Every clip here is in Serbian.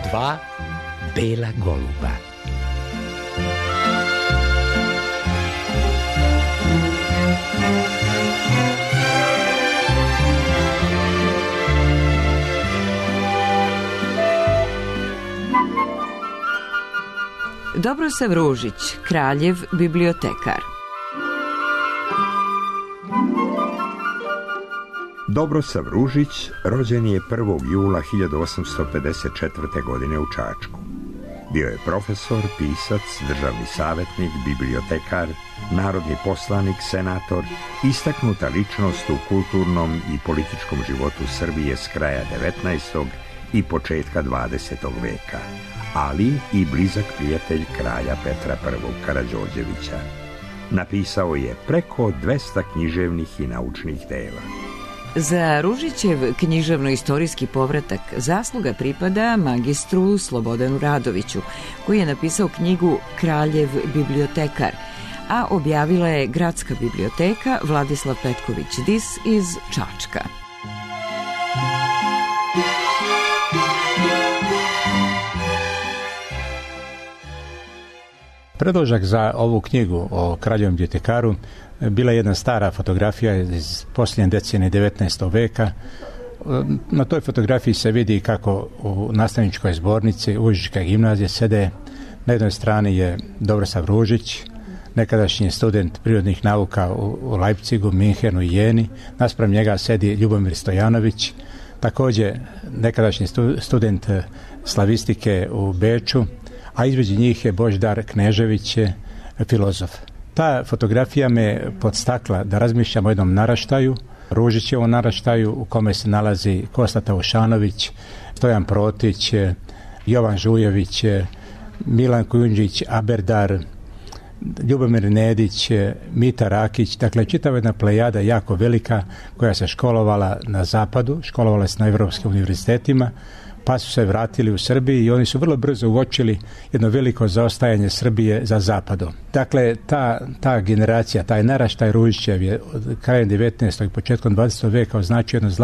Dva bela goluba. Dobrosav Ružić, kraljev bibliotekar. Dobrosav Ružić rođen je 1. jula 1854. godine u Čačku. Bio je profesor, pisac, državni savjetnik, bibliotekar, narodni poslanik, senator, istaknuta ličnost u kulturnom i političkom životu Srbije s kraja 19. i početka 20. veka, ali i blizak prijatelj kralja Petra I. Karađorđevića. Napisao je preko 200 književnih i naučnih dela. Za Ružićev književno-istorijski povratak zasluga pripada magistru Slobodanu Radoviću, koji je napisao knjigu Kraljev bibliotekar, a objavila je Gradska biblioteka Vladislav Petković-Dis iz Čačka. Predložak za ovu knjigu o kraljevom bibliotekaru bila je jedna stara fotografija iz posljednje decenije 19. veka. Na toj fotografiji se vidi kako u nastavničkoj zbornici Užička gimnazije sede. Na jednoj strani je Dobrosav Ružić, nekadašnji student prirodnih nauka u Leipzigu, Minhenu i Jeni. Naspram njega sedi Ljubomir Stojanović, također nekadašnji student slavistike u Beču, a između njih je Božidar Knežević, filozof. Ta fotografija me podstakla da razmišljam o jednom naraštaju, Ružićevom naraštaju, u kome se nalazi Kosta Taušanović, Stojan Protić, Jovan Žujević, Milan Kujundžić, Aberdar, Ljubomir Nedić, Mita Rakić, dakle čitava jedna plejada jako velika koja se školovala na zapadu, školovala se na evropskim univerzitetima, pa su se vratili u Srbiji i oni su vrlo brzo uočili jedno veliko zaostajanje Srbije za zapadom. Dakle, ta generacija, taj naraštaj Ružićev je od krajem 19. i početkom 20. veka označio jedno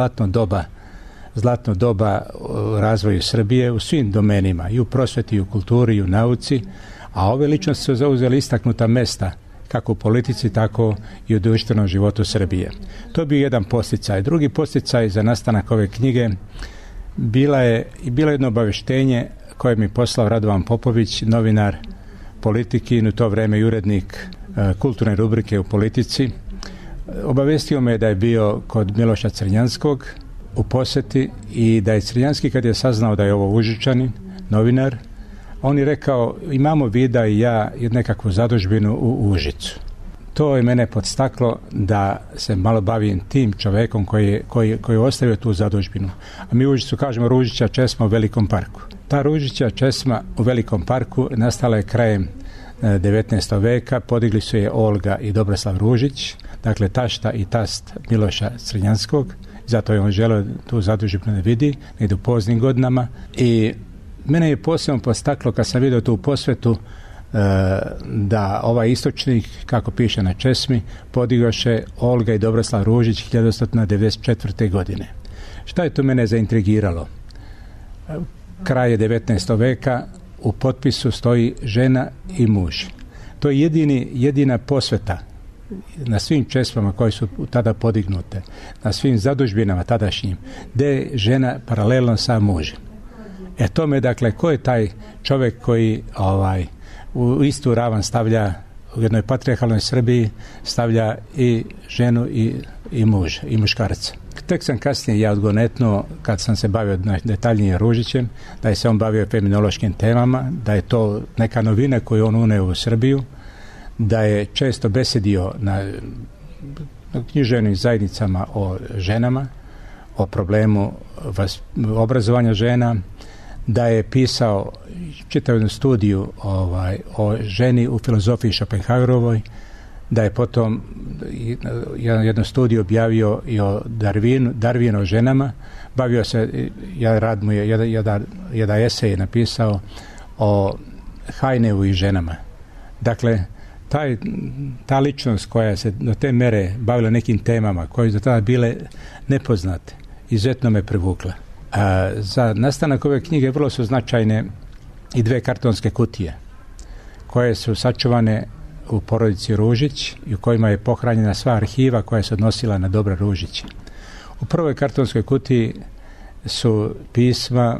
zlatno doba u razvoju Srbije u svim domenima, i u prosveti, i u kulturi, i u nauci, a ove ličnosti su zauzeli istaknuta mesta kako u politici, tako i u društvenom životu Srbije. To je bio jedan podsticaj. Drugi podsticaj za nastanak ove knjige bilo je jedno obavještenje koje mi poslao Radovan Popović, novinar Politiki, u to vrijeme i urednik kulturne rubrike u Politici. Obavestio me da je bio kod Miloša Crnjanskog u posjeti i da je Crnjanski, kad je saznao da je ovo Užičanin, novinar, on je rekao: imamo vida i ja nekakvu zadužbinu u Užicu. To je mene podstaklo da se malo bavim tim čovjekom koji je ostavio tu zadužbinu. A mi u Užicu kažemo Ružića česma u Velikom parku. Ta Ružića česma u Velikom parku nastala je krajem 19. veka, podigli su je Olga i Dobrosav Ružić, dakle tašta i tast Miloša Crnjanskog, zato je on želeo tu zadužbinu da vidi, negdje u poznim godinama. I mene je posebno podstaklo kad sam vidio tu posvetu da ovaj istočnik, kako piše na česmi, podigoše Olga i Dobroslav Ružić 1994. godine. Šta je to mene zaintrigiralo? Kraj 19. veka, u potpisu stoji žena i muž. To je jedina posveta na svim česmama koje su tada podignute, na svim zadužbinama tadašnjim, gdje je žena paralelno sa mužem. Tome, dakle, ko je taj čovjek koji u istu ravan stavlja, u jednoj patrijarhalnoj Srbiji stavlja i ženu i muž, i muškarca. Tek sam kasnije ja odgonetnuo, kad sam se bavio detaljnije Ružićem, da je se on bavio feminološkim temama, da je to neka novina koju on uneo u Srbiju, da je često besedio na književnim zajednicama o ženama, o problemu obrazovanja žena, da je pisao čitavu jednu studiju o ženi u filozofiji Schopenhauerovoj, da je potom jednu studiju objavio i o Darwinu o ženama, bavio se, jedan esej je napisao o Heinevu i ženama. Dakle, ta ličnost koja se do te mere bavila nekim temama koje su tada bile nepoznate, izuzetno me privukla. Za nastanak ove knjige vrlo su značajne i 2 kartonske kutije koje su sačuvane u porodici Ružić i u kojima je pohranjena sva arhiva koja se odnosila na Dobra Ružića. U prvoj kartonskoj kutiji su pisma,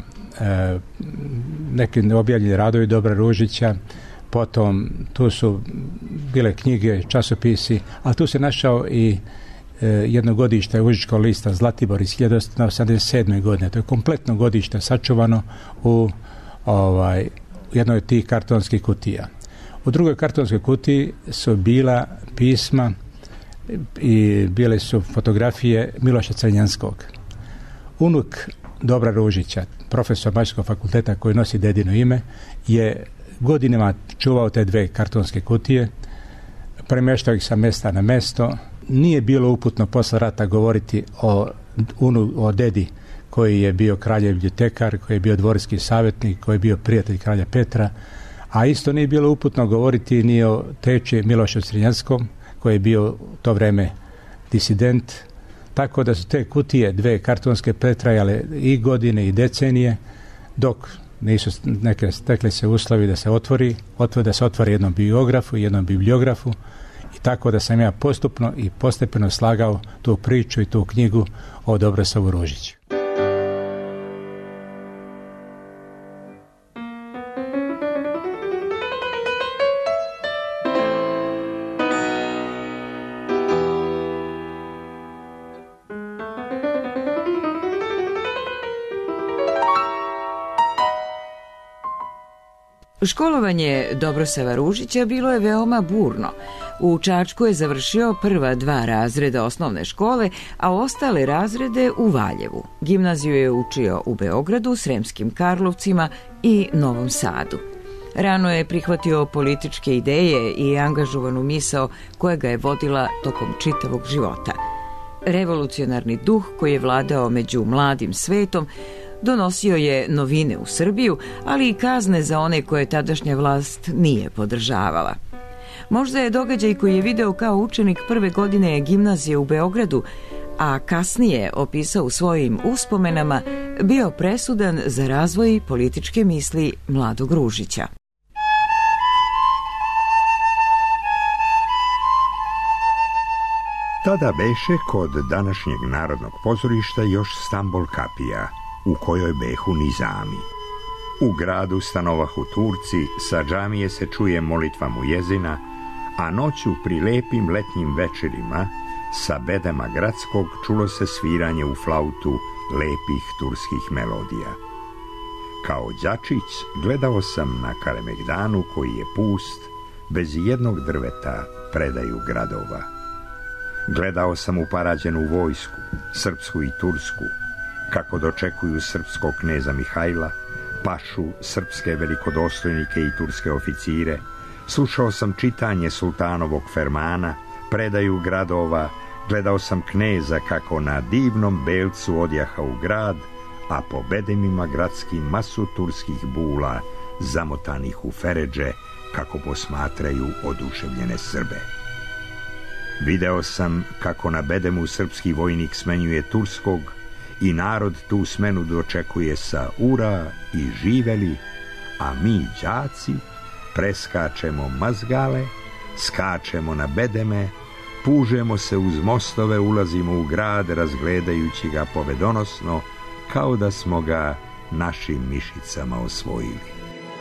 neki neobjavljeni radovi Dobra Ružića, potom tu su bile knjige, časopisi, ali tu se našao i jedno godište Užičkog lista Zlatibor iz 1987. godine. To je kompletno godište sačuvano u jednoj od tih kartonskih kutija. U drugoj kartonskoj kutiji su bila pisma i bile su fotografije Miloša Crnjanskog. Unuk Dobra Ružića, profesor Mašinskog fakulteta koji nosi dedino ime, je godinama čuvao te 2 kartonske kutije, premještao ih sa mjesta na mjesto. Nije bilo uputno posle rata govoriti o dedi koji je bio kraljev bibliotekar, koji je bio dvorski savjetnik, koji je bio prijatelj kralja Petra, a isto nije bilo uputno govoriti ni o teči Milošu Crnjanskom, koji je bio u to vreme disident, tako da su te kutije 2 kartonske pretrajale i godine i decenije, dok nisu neke stekli se uslovi da se otvori jednom biografu i jednom bibliografu, i tako da sam ja postupno i postepeno slagao tu priču i tu knjigu o Dobrosavu Ružiću. Školovanje Dobrosava Ružića bilo je veoma burno. U Čačku je završio prva 2 razreda osnovne škole, a ostale razrede u Valjevu. Gimnaziju je učio u Beogradu, Sremskim Karlovcima i Novom Sadu. Rano je prihvatio političke ideje i angažovanu misao koja ga je vodila tokom čitavog života. Revolucionarni duh koji je vladao među mladim svetom donosio je novine u Srbiju, ali i kazne za one koje tadašnja vlast nije podržavala. Možda je događaj koji je video kao učenik prve godine gimnazije u Beogradu, a kasnije opisao u svojim uspomenama, bio presudan za razvoj političke misli mladog Ružića. Tada beše kod današnjeg Narodnog pozorišta još Stambol kapija, u kojoj behu nizami. U gradu stanovahu Turci, sa džamije se čuje molitva mujezina, a noću pri lepim letnjim večerima sa bedema gradskog čulo se sviranje u flautu lepih turskih melodija. Kao đačić gledao sam na Kalemegdanu koji je pust, bez jednog drveta predaju gradova. Gledao sam uparađenu vojsku, srpsku i tursku, kako dočekuju srpskog kneza Mihajla, pašu, srpske velikodostojnike i turske oficire. Slušao sam čitanje sultanovog fermana, predaju gradova, gledao sam kneza kako na divnom belcu odjaha u grad, a po bedemima gradskim masu turskih bula, zamotanih u feredže, kako posmatraju oduševljene Srbe. Video sam kako na bedemu srpski vojnik smenjuje turskog i narod tu smenu dočekuje sa ura i živeli, a mi đaci preskačemo mazgale, skačemo na bedeme, pužemo se uz mostove, ulazimo u grad razgledajući ga povedonosno kao da smo ga našim mišicama osvojili.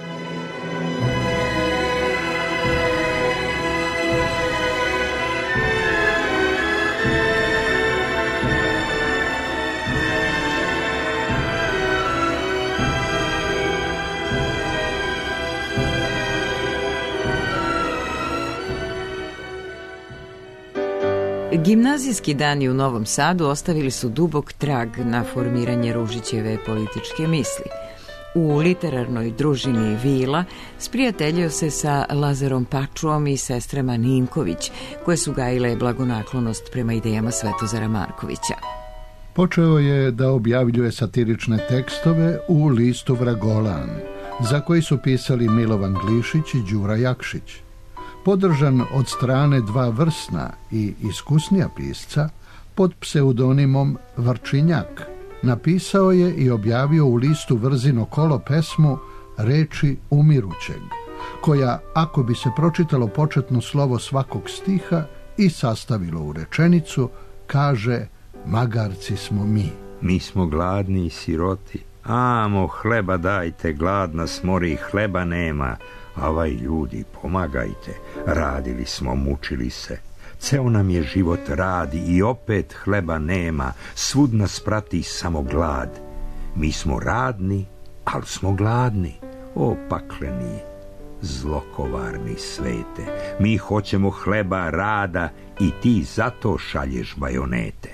Gimnazijski dani u Novom Sadu ostavili su dubok trag na formiranje Ružićeve političke misli. U literarnoj družini Vila sprijateljio se sa Lazarom Pačuom i sestrama Ninković, koje su gajile blagonaklonost prema idejama Svetozara Markovića. Počeo je da objavljuje satirične tekstove u listu Vragolan, za koji su pisali Milovan Glišić i Đura Jakšić. Podržan od strane 2 vrsna i iskusnija pisca pod pseudonimom Vrčinjak napisao je i objavio u listu Vrzino kolo pesmu Reči umirućeg, koja, ako bi se pročitalo početno slovo svakog stiha i sastavilo u rečenicu, kaže: magarci smo mi. Mi smo gladni i siroti. Amo, hleba dajte, gladna smori, hleba nema. Avaj, ljudi, pomagajte. Radili smo, mučili se. Ceo nam je život radi i opet hleba nema. Svud nas prati samo glad. Mi smo radni, al smo gladni. O pakleni, zlokovarni svete. Mi hoćemo hleba, rada i ti zato šalješ bajonete.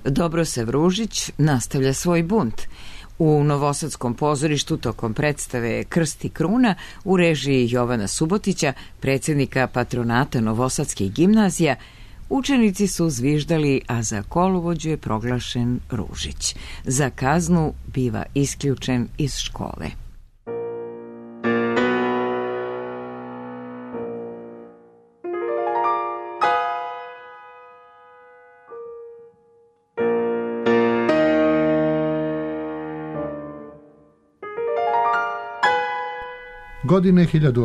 Dobrosav Ružić nastavlja svoj bunt. U Novosadskom pozorištu tokom predstave Krst i kruna u režiji Jovana Subotića, predsjednika patronata Novosadskih gimnazija, učenici su zviždali, a za kolovođu je proglašen Ružić. Za kaznu biva isključen iz škole. Godine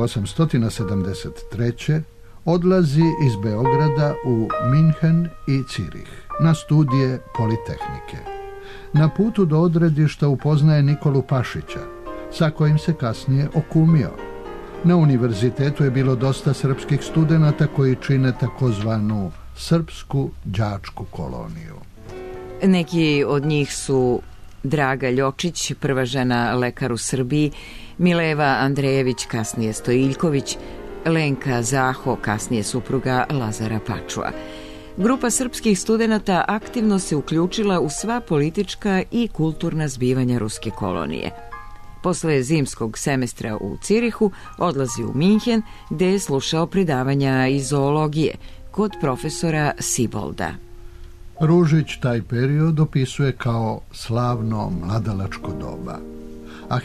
1873. odlazi iz Beograda u Minhen i Cirih na studije Politehnike. Na putu do odredišta upoznaje Nikolu Pašića, sa kojim se kasnije okumio. Na univerzitetu je bilo dosta srpskih studenata koji čine takozvanu srpsku đačku koloniju. Neki od njih su Draga Ljočić, prva žena lekar u Srbiji, Mileva Andrejević, kasnije Stojiljković, Lenka Zaho, kasnije supruga Lazara Pačua. Grupa srpskih studenata aktivno se uključila u sva politička i kulturna zbivanja ruske kolonije. Posle zimskog semestra u Cirihu odlazi u Minhen, gde je slušao predavanja iz zoologije kod profesora Sibolda. Ružić taj period opisuje kao slavno mladalačko doba. A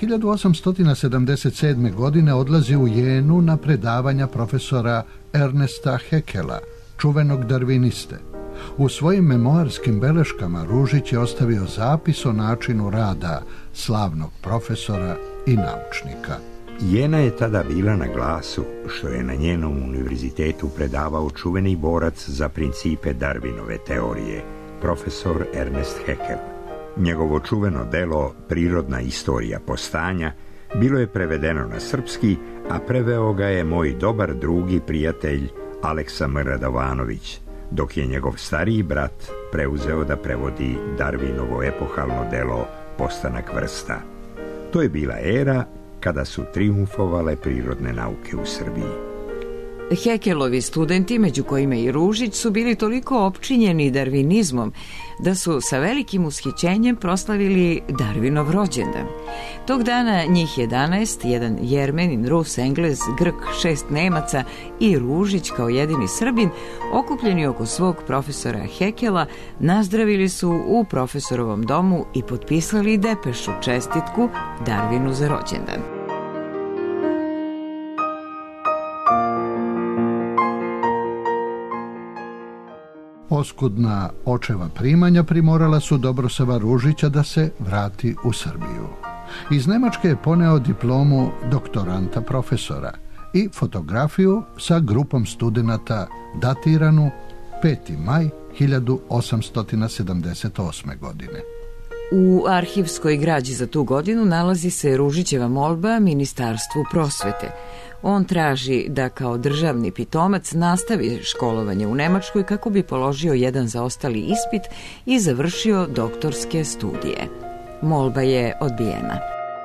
1877. godine odlazi u Jenu na predavanja profesora Ernesta Haeckela, čuvenog darviniste. U svojim memoarskim beleškama Ružić je ostavio zapis o načinu rada slavnog profesora i naučnika. Jena je tada bila na glasu, što je na njenom univerzitetu predavao čuveni borac za principe Darwinove teorije, profesor Ernest Haeckel. Njegovo čuveno delo Prirodna istorija postanja bilo je prevedeno na srpski, a preveo ga je moj dobar drug i prijatelj Aleksa M. Radovanović, dok je njegov stariji brat preuzeo da prevodi Darwinovo epohalno delo Postanak vrsta. To je bila era kada su trijumfovale prirodne nauke u Srbiji. Haeckelovi studenti, među kojima i Ružić, su bili toliko opčinjeni darvinizmom da su sa velikim ushićenjem proslavili Darwinov rođendan. Tog dana njih 11, jedan Jermenin, Rus, Englez, Grk, 6 Nemaca i Ružić kao jedini Srbin, okupljeni oko svog profesora Haeckela, nazdravili su u profesorovom domu i potpisali depešu čestitku Darwinu za rođendan. Oskudna očeva primanja primorala su Dobrosava Ružića da se vrati u Srbiju. Iz Nemačke je poneo diplomu doktoranta profesora i fotografiju sa grupom studenata datiranu 5. maj 1878. godine. U arhivskoj građi za tu godinu nalazi se Ružićeva molba Ministarstvu prosvete. On traži da kao državni pitomac nastavi školovanje u Nemačkoj kako bi položio jedan zaostali ispit i završio doktorske studije. Molba je odbijena.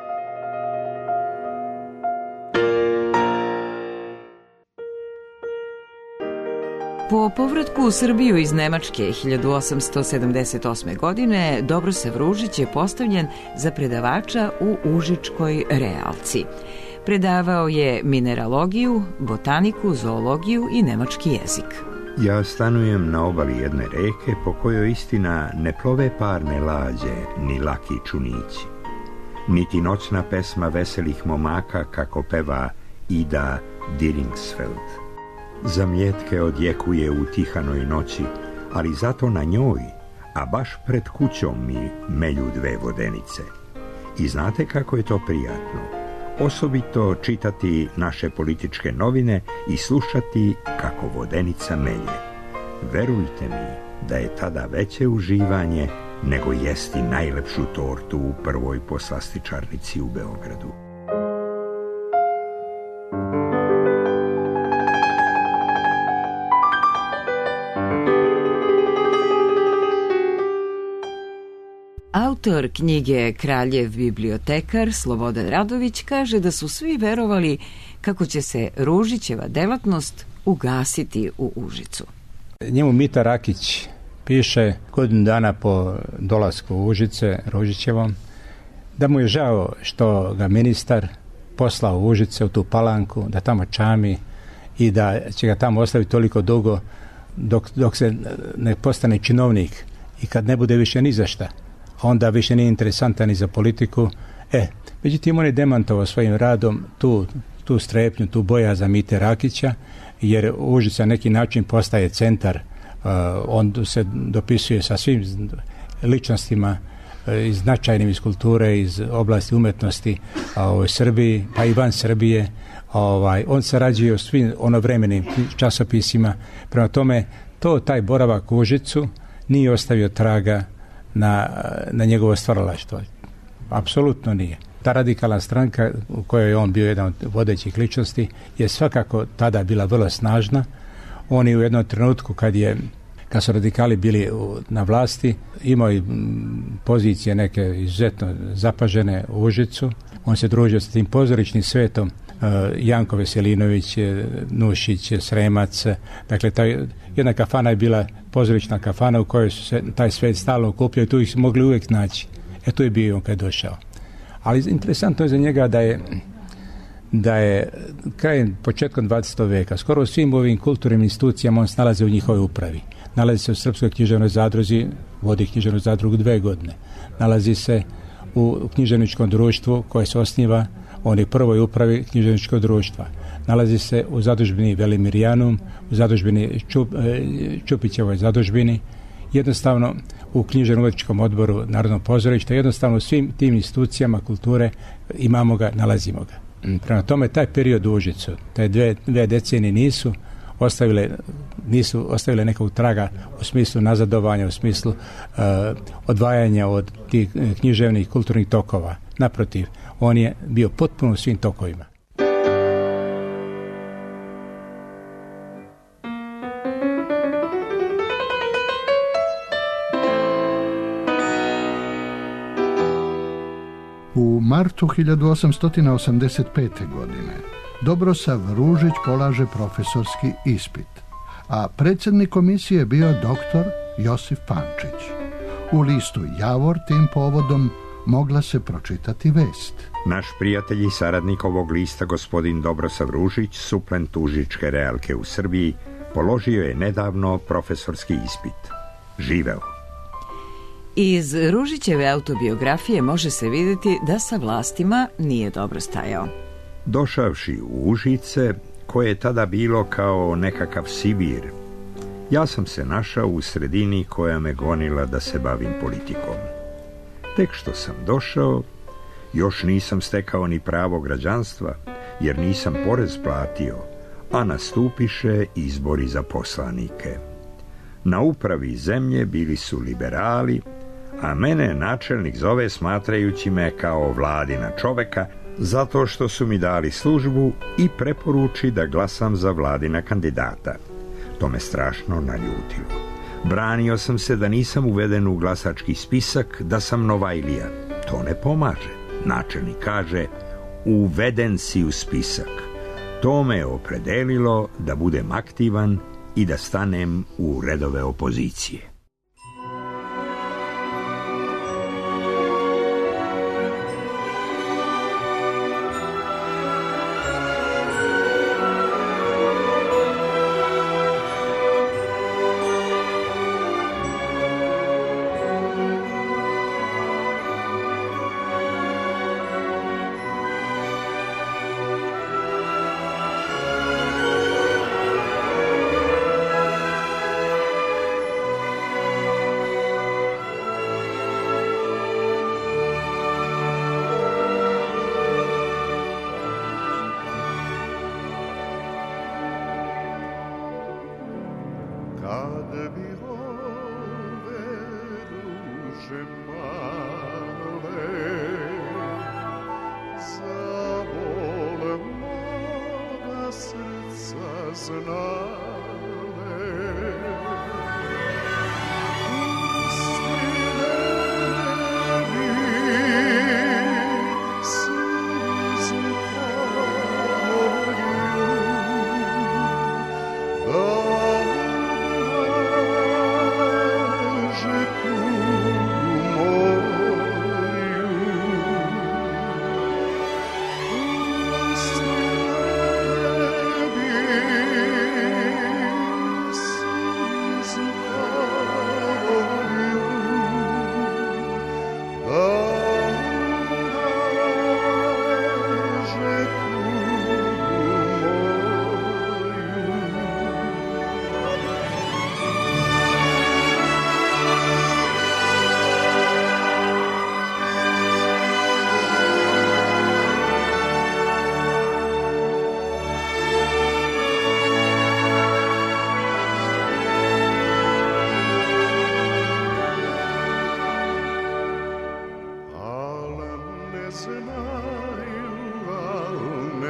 Po povratku u Srbiju iz Nemačke 1878. godine Dobrosav Ružić je postavljen za predavača u Užičkoj realci. Predavao je mineralogiju, botaniku, zoologiju i nemački jezik. Ja stanujem na obali jedne reke po kojoj istina ne plove parne lađe ni laki čunići, niti noćna pesma veselih momaka kako peva Ida Diringsfeld. Za mljetke odjekuje u tihanoj noći, ali zato na njoj, a baš pred kućom mi melju 2 vodenice. I znate kako je to prijatno? Osobito čitati naše političke novine i slušati kako vodenica melje. Verujte mi da je tada veće uživanje nego jesti najlepšu tortu u prvoj poslastičarnici u Beogradu. Autor knjige Kraljev bibliotekar Slobodan Radović kaže da su svi verovali kako će se Ružićeva delatnost ugasiti u Užicu. Njemu Mita Rakić piše godinu dana po dolasku u Užice Ružićevom da mu je žao što ga ministar poslao u Užice, u tu Palanku, da tamo čami i da će ga tamo ostaviti toliko dugo dok se ne postane činovnik i kad ne bude više ni za šta, onda više nije interesantan ni za politiku. Međutim, on je demantovao svojim radom tu strepnju, tu bojazan Mite Rakića, jer Užice na neki način postaje centar. On se dopisuje sa svim ličnostima značajnim iz kulture, iz oblasti umetnosti u Srbiji, pa i van Srbije. On sarađuje u svim onovremenim časopisima. Prema tome, taj boravak u Užicu nije ostavio traga na njegovo stvaralaštvo. Apsolutno nije. Ta radikalna stranka u kojoj je on bio jedan od vodećih ličnosti je svakako tada bila vrlo snažna. On je u jednom trenutku kad su radikali bili na vlasti, imao i pozicije neke izuzetno zapažene u Užicu. On se družio sa tim pozorišnim svetom, Janko Veselinović, Nušić, Sremac. Dakle, jedna kafana je bila pozorišna kafana u kojoj su se taj svet stalno okupljao i tu ih su mogli uvijek naći. Tu je bio on kad je došao. Ali interesantno je za njega da je krajem početkom 20. veka skoro u svim ovim kulturnim institucijama on se nalazi u njihovoj upravi. Nalazi se u Srpskoj književnoj zadruzi, vodi književnu zadrugu 2 godine. Nalazi se u književničkom društvu koje se osniva, on je prvoj upravi književničkog društva. Nalazi se u zadužbini Velimirijanum, u zadužbini Čupićevoj zadužbini, jednostavno u književno-umetničkom odboru Narodnog pozorišta, jednostavno u svim tim institucijama kulture imamo ga, nalazimo ga. Prema tome, taj period u Užicu, te dve decenije nisu ostavile nekog traga u smislu nazadovanja, u smislu odvajanja od tih književnih kulturnih tokova. Naprotiv, on je bio potpuno u svim tokovima. U martu 1885. godine Dobrosav Ružić polaže profesorski ispit, a predsjednik komisije bio doktor Josif Pančić. U listu Javor tim povodom mogla se pročitati vest. Naš prijatelj i saradnik ovog lista, gospodin Dobrosav Ružić, suplent Užičke realke u Srbiji, položio je nedavno profesorski ispit. Živeo. Iz Ružićeve autobiografije može se vidjeti da sa vlastima nije dobro stajao. Došavši u Užice, koje je tada bilo kao nekakav Sibir, ja sam se našao u sredini koja me gonila da se bavim politikom. Tek što sam došao, još nisam stekao ni pravo građanstva, jer nisam porez platio, a nastupiše izbori za poslanike. Na upravi zemlje bili su liberali, a mene načelnik zove smatrajući me kao vladina čoveka, zato što su mi dali službu i preporuči da glasam za vladina kandidata. To me strašno naljutilo. Branio sam se da nisam uveden u glasački spisak, da sam Novajlija. To ne pomaže. Načelnik kaže, uveden si u spisak. To me je opredelilo da budem aktivan i da stanem u redove opozicije.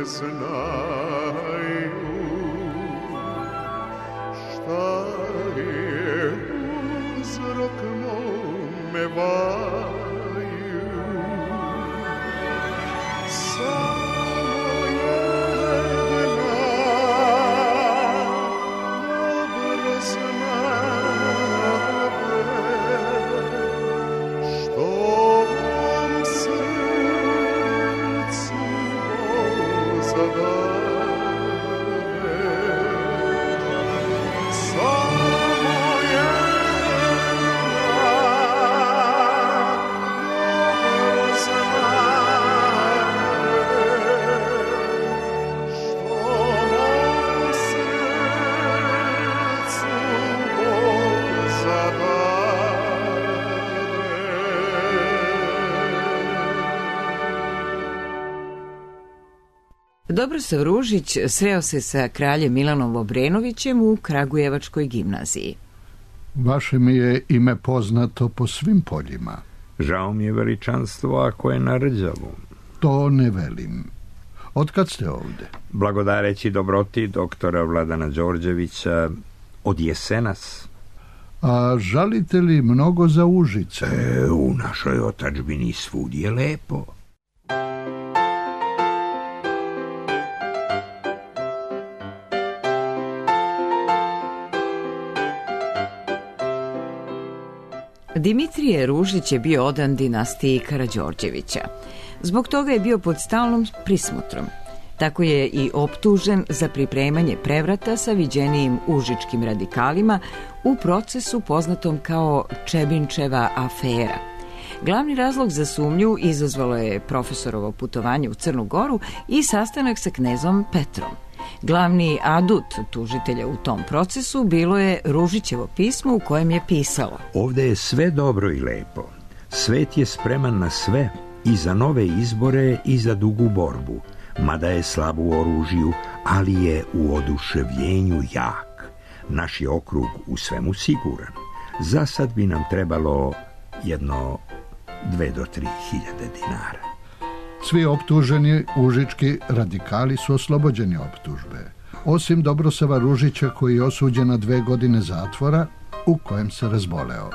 Dobrosav Ružić sreo se sa kraljem Milanom Obrenovićem u Kragujevačkoj gimnaziji. Vaše mi je ime poznato po svim poljima. Žao mi je veličanstvo ako je na rđavu. To ne velim. Otkad ste ovde? Blagodareći dobroti doktora Vladana Đorđevića od jesenas. A žalite li mnogo za Užice? U našoj otadžbini svud je lepo. Dimitrije Ružić je bio odan dinastiji Karađorđevića. Zbog toga je bio pod stalnom prismotrom. Tako je i optužen za pripremanje prevrata sa viđenijim užičkim radikalima u procesu poznatom kao Čebinčeva afera. Glavni razlog za sumnju izazvalo je profesorovo putovanje u Crnu Goru i sastanak sa knezom Petrom. Glavni adut tužitelja u tom procesu bilo je Ružićevo pismo u kojem je pisalo: Ovde je sve dobro i lepo. Svet je spreman na sve, i za nove izbore i za dugu borbu. Mada je slab u oružju, ali je u oduševljenju jak. Naš je okrug u svemu siguran. Za sad bi nam trebalo 2 do 3 hiljade dinara. Svi optuženi užički radikali su oslobođeni optužbe, osim Dobrosava Ružića koji je osuđen na 2 godine zatvora u kojem se razboleo.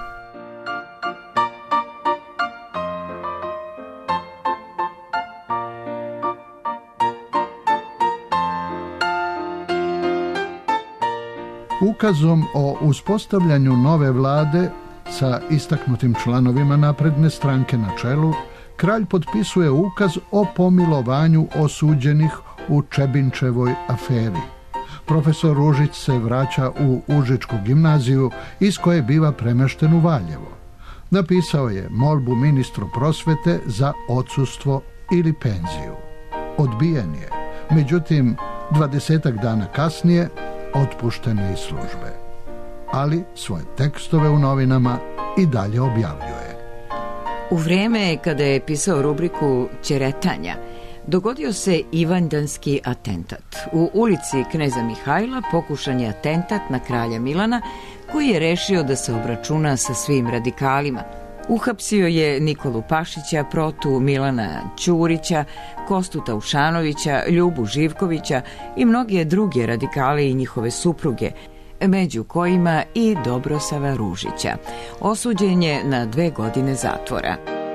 Ukazom o uspostavljanju nove vlade sa istaknutim članovima napredne stranke na čelu, kralj potpisuje ukaz o pomilovanju osuđenih u Čebinčevoj aferi. Profesor Ružić se vraća u Užičku gimnaziju iz koje biva premešten u Valjevo. Napisao je molbu ministru prosvete za odsustvo ili penziju. Odbijen je, međutim 20 dana kasnije otpušten je iz službe. Ali svoje tekstove u novinama i dalje objavljuje. U vreme kada je pisao rubriku Ćeretanja, dogodio se ivanjdanski atentat. U ulici Kneza Mihajla pokušan je atentat na kralja Milana, koji je rešio da se obračuna sa svim radikalima. Uhapsio je Nikolu Pašića, Protu, Milana Ćurića, Kostu Taušanovića, Ljubu Živkovića i mnoge druge radikale i njihove supruge, među kojima i Dobrosava Ružića. Osuđen je na 2 godine zatvora.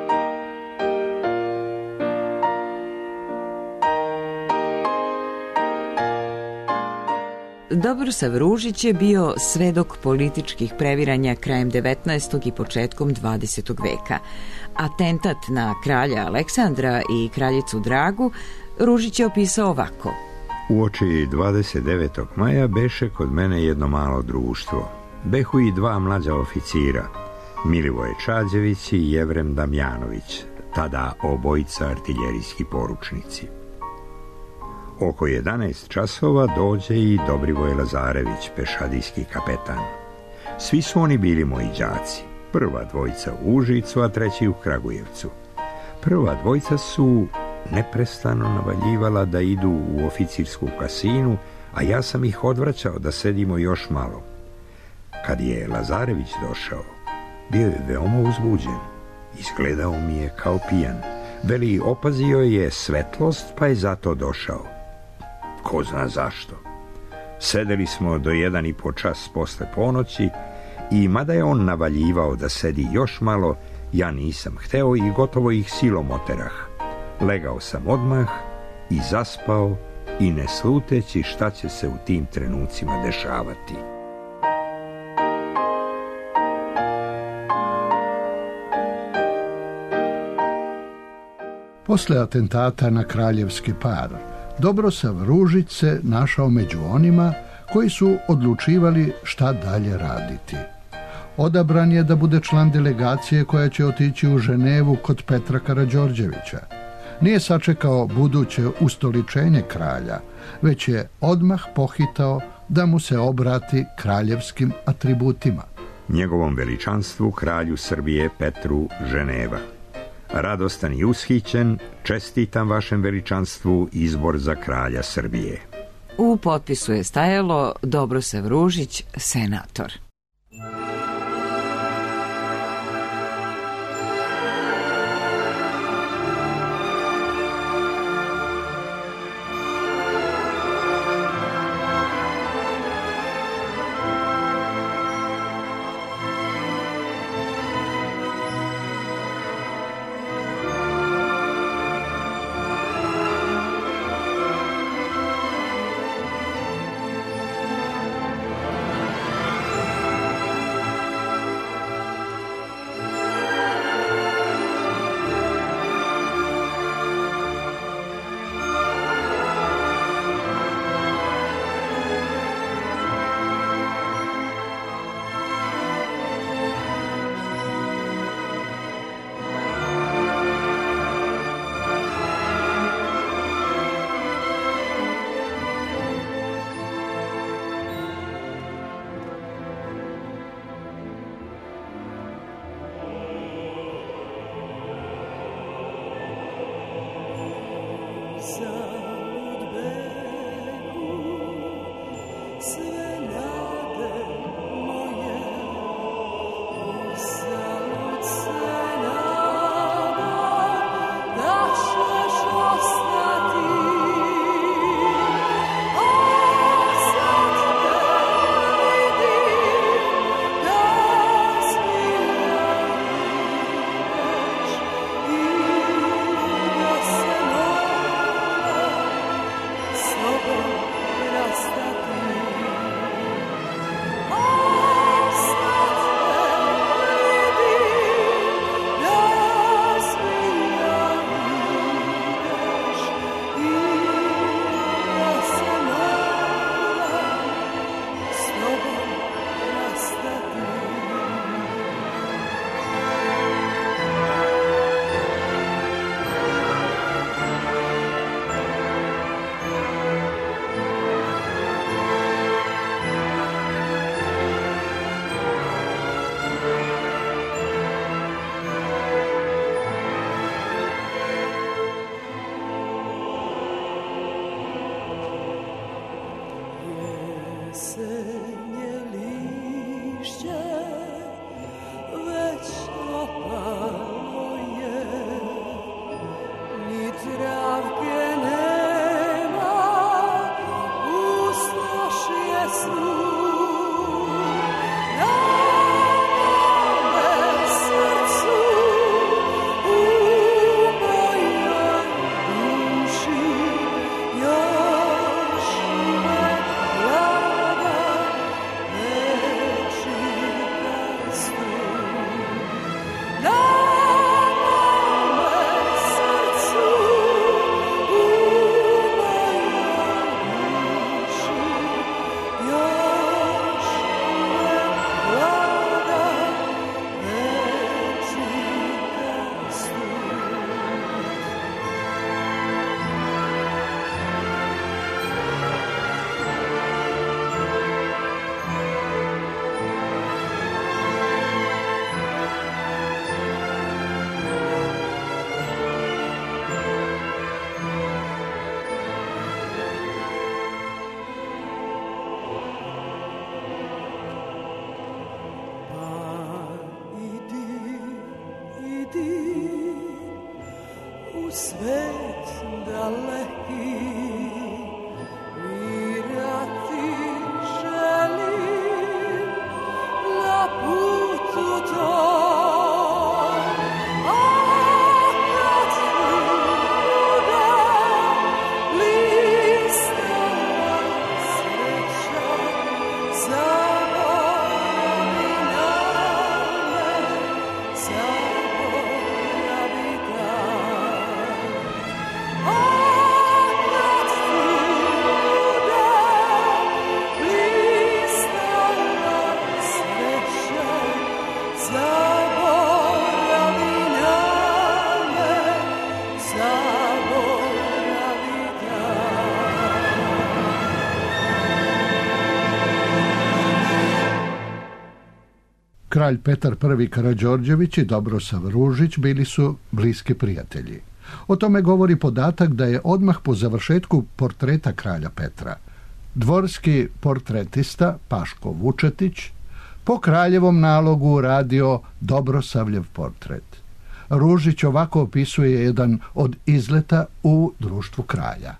Dobrosav Ružić je bio svedok političkih previranja krajem 19. i početkom 20. veka. Atentat na kralja Aleksandra i kraljicu Dragu Ružić je opisao ovako: Uoči 29. maja beše kod mene jedno malo društvo. Behu i 2 mlađa oficira, Milivoje Čađević i Jevrem Damjanović, tada obojica artiljerijski poručnici. Oko 11 časova dođe i Dobrivoje Lazarević, pešadijski kapetan. Svi su oni bili moji đaci. Prva dvojica u Užicu, a treći u Kragujevcu. Prva dvojica su neprestano navaljivala da idu u oficirsku kasinu, a ja sam ih odvraćao da sedimo još malo. Kad je Lazarević došao, bio je veoma uzbuđen. Izgledao mi je kao pijan. Veli, opazio je svetlost, pa je zato došao. ko zna zašto. Sedeli smo do 1,5 čas posle ponoći i mada je on navaljivao da sedi još malo, ja nisam hteo i gotovo ih silom oterah. Legao sam odmah i zaspao i ne sluteći šta će se u tim trenucima dešavati. Posle atentata na kraljevski par, Dobrosav Ružić se našao među onima koji su odlučivali šta dalje raditi. Odabran je da bude član delegacije koja će otići u Ženevu kod Petra Karađorđevića. Nije sačekao buduće ustoličenje kralja, već je odmah pohitao da mu se obrati kraljevskim atributima. Njegovom veličanstvu kralju Srbije Petru Ženeva. Radostan i ushićen, čestitam vašem veličanstvu izbor za kralja Srbije. U potpisu je stajalo Dobrosav Ružić, senator. svet daleki, Kralj Petar I. Karađorđević i Dobrosav Ružić bili su bliski prijatelji. O tome govori podatak da je odmah po završetku portreta kralja Petra dvorski portretista Paško Vučetić po kraljevom nalogu radio Dobrosavljev portret. Ružić ovako opisuje jedan od izleta u društvu kralja.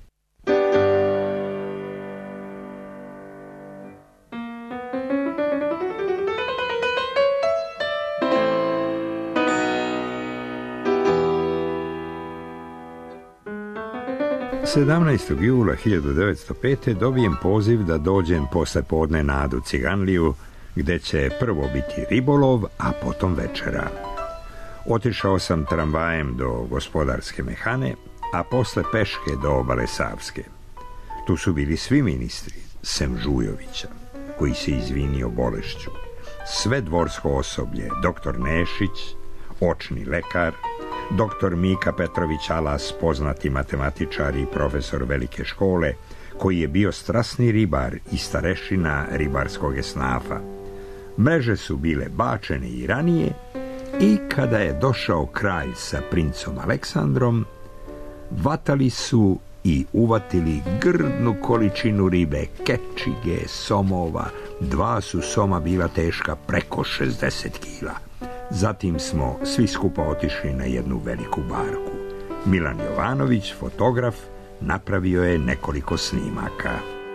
Sedamnaestog jula 1905. dobijem poziv da dođem posle podne na Adu Ciganliju, gde će prvo biti ribolov, a potom večera. Otišao sam tramvajem do Gospodarske mehane, a posle peške do Obale Savske. Tu su bili svi ministri, sem Žujovića, koji se izvinio bolešću, sve dvorsko osoblje, doktor Nešić, očni lekar, doktor Mika Petrović Alas, poznati matematičar i profesor velike škole, koji je bio strasni ribar i starešina ribarskog esnafa. Mreže su bile bačene i ranije i kada je došao kralj sa princom Aleksandrom, vatali su i uvatili grdnu količinu ribe, kečige, somova. 2 su soma bila teška preko 60 kila. Zatim smo svi skupa otišli na jednu veliku barku. Milan Jovanović, fotograf, napravio je nekoliko snimaka.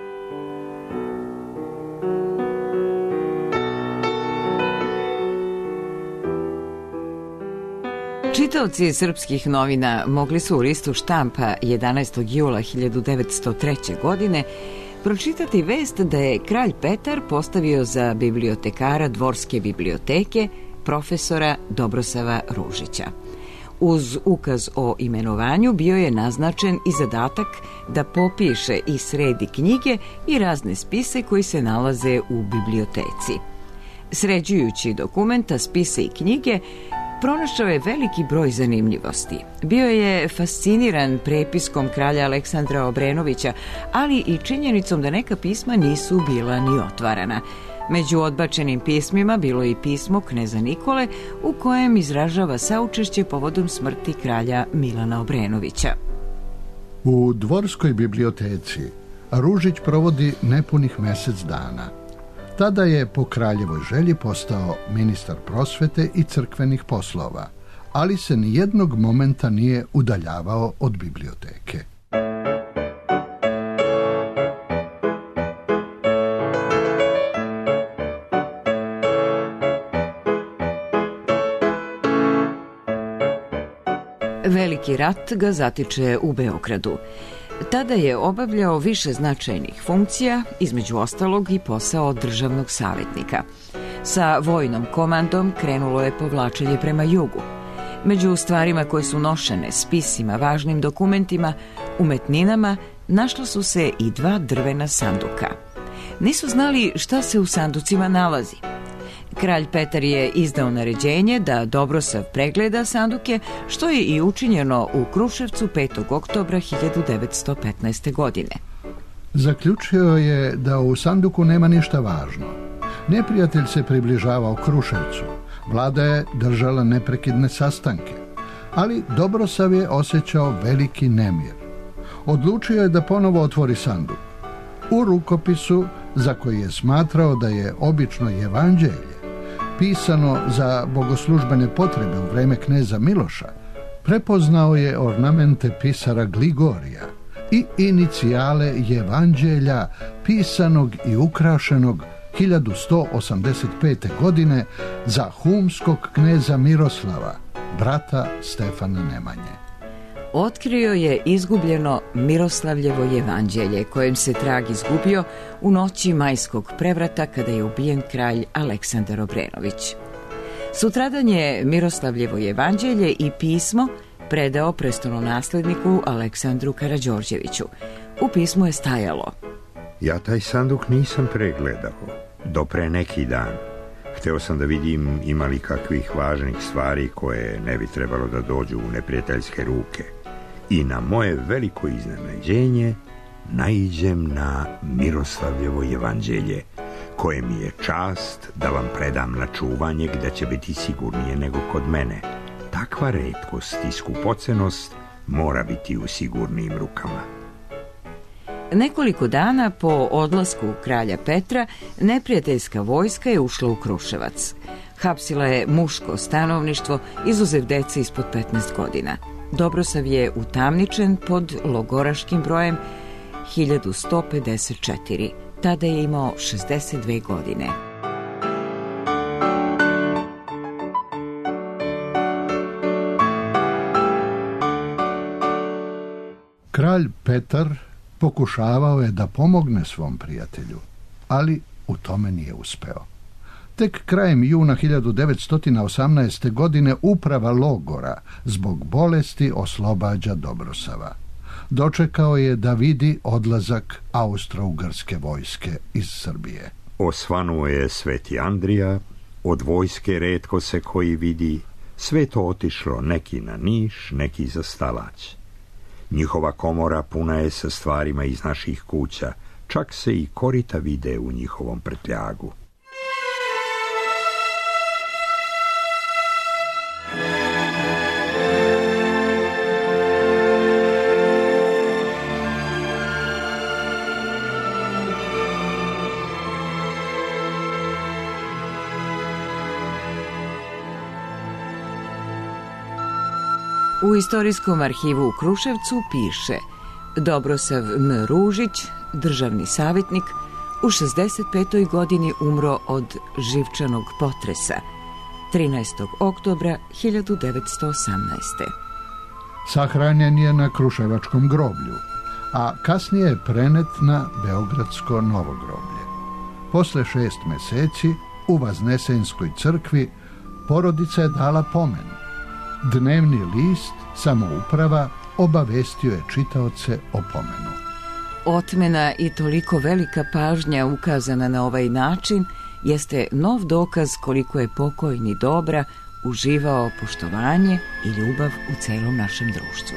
Čitaoci srpskih novina mogli su u listu Štampa 11. jula 1903. godine pročitati vest da je kralj Petar postavio za bibliotekara dvorske biblioteke profesora Dobrosava Ružića. Uz ukaz o imenovanju bio je naznačen i zadatak da popiše i sredi knjige i razne spise koji se nalaze u biblioteci. Sređujući dokumenta, spise i knjige, pronašao je veliki broj zanimljivosti. Bio je fasciniran prepiskom kralja Aleksandra Obrenovića, ali i činjenicom da neka pisma nisu bila ni otvarana. Među odbačenim pismima bilo je i pismo kneza Nikole u kojem izražava saučešće povodom smrti kralja Milana Obrenovića. U dvorskoj biblioteci Ružić provodi nepunih mjesec dana. Tada je po kraljevoj želji postao ministar prosvete i crkvenih poslova, ali se ni jednog momenta nije udaljavao od biblioteke. Veliki rat ga zatiče u Beogradu. Tada je obavljao više značajnih funkcija, između ostalog i posao državnog savjetnika. Sa vojnom komandom krenulo je povlačenje prema jugu. Među stvarima koje su nošene, spisima, važnim dokumentima, umetninama, našla su se i 2 drvena sanduka. Nisu znali šta se u sanducima nalazi. Kralj Petar je izdao naređenje da Dobrosav pregleda sanduke, što je i učinjeno u Kruševcu 5. oktobra 1915. godine. Zaključio je da u sanduku nema ništa važno. Neprijatelj se približavao Kruševcu. Vlada je držala neprekidne sastanke, ali Dobrosav je osjećao veliki nemir. Odlučio je da ponovo otvori sanduk. U rukopisu, za koji je smatrao da je obično evanđelje, pisano za bogoslužbene potrebe u vreme kneza Miloša, prepoznao je ornamente pisara Gligorija i inicijale evanđelja pisanog i ukrašenog 1185. godine za humskog kneza Miroslava, brata Stefana Nemanje. Otkrio je izgubljeno Miroslavljevo evanđelje, kojem se trag izgubio u noći majskog prevrata kada je ubijen kralj Aleksandar Obrenović. Sutradan je Miroslavljevo evanđelje i pismo predao prestolonasledniku Aleksandru Karađorđeviću. U pismu je stajalo: Ja taj sanduk nisam pregledao do pre neki dan. Hteo sam da vidim ima li kakvih važnih stvari koje ne bi trebalo da dođu u neprijateljske ruke. I na moje veliko iznenađenje naiđem na Miroslavljevo evanđelje, koje mi je čast da vam predam na čuvanje, gde će biti sigurnije nego kod mene. Takva retkost i skupocenost mora biti u sigurnim rukama. Nekoliko dana po odlasku kralja Petra, neprijateljska vojska je ušla u Kruševac. Hapsila je muško stanovništvo, izuzev dece ispod 15 godina. Dobrosav je utamničen pod logoraškim brojem 1154. Tada je imao 62 godine. Kralj Petar pokušavao je da pomogne svom prijatelju, ali u tome nije uspeo. Tek krajem juna 1918. godine uprava logora zbog bolesti oslobađa Dobrosava. Dočekao je da vidi odlazak austro-ugarske vojske iz Srbije. Osvanuo je Sveti Andrija, od vojske retko se koji vidi, sve to otišlo neki na Niš, neki za Stalać. Njihova komora puna je sa stvarima iz naših kuća, čak se i korita vide u njihovom prtljagu. U istorijskom arhivu u Kruševcu piše: Dobrosav M. Ružić, državni savjetnik, u 65. godini umro od živčanog potresa 13. oktobra 1918. Sahranjen je na Kruševačkom groblju, a kasnije je prenet na Beogradsko novo groblje. Posle 6 meseci u Vaznesenskoj crkvi porodica je dala pomen. Dnevni list Samouprava obavestio je čitaoce o pomenu. Otmena i toliko velika pažnja ukazana na ovaj način jeste nov dokaz koliko je pokojni Dobra uživao poštovanje i ljubav u celom našem društvu.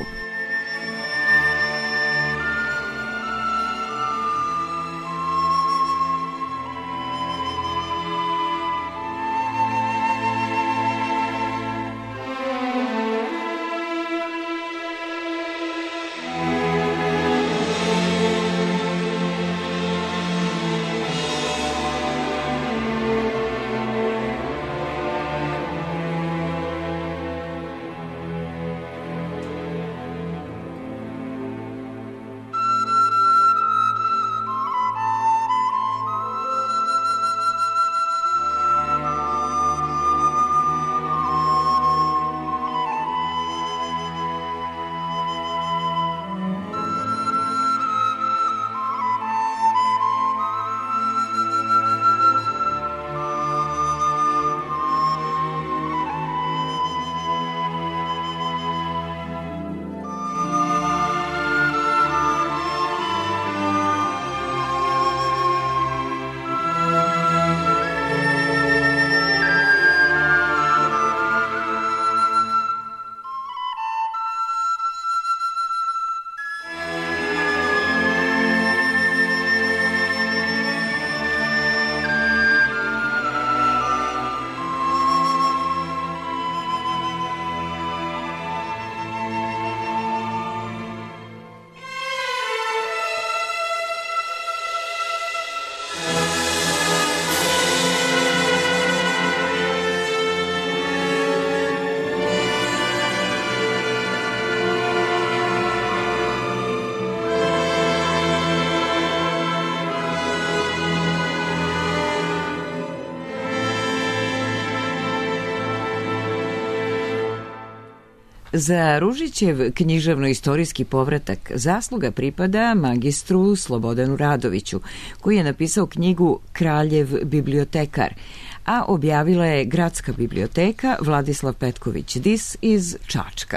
Za Ružićev književno-istorijski povratak zasluga pripada magistru Slobodanu Radoviću, koji je napisao knjigu Kraljev bibliotekar, a objavila je Gradska biblioteka Vladislav Petković Dis iz Čačka.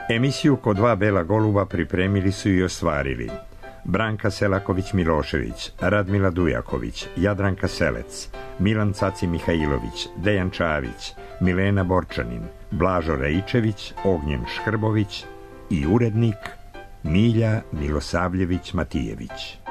Emisiju Ko dva bela goluba pripremili su i ostvarili Branka Selaković-Milošević, Radmila Dujaković, Jadranka Selec, Milan Caci Mihajlović, Dejan Čavić, Milena Borčanin, Blažo Raičević, Ognjen Škrbović i urednik Milja Milosavljević-Matijević.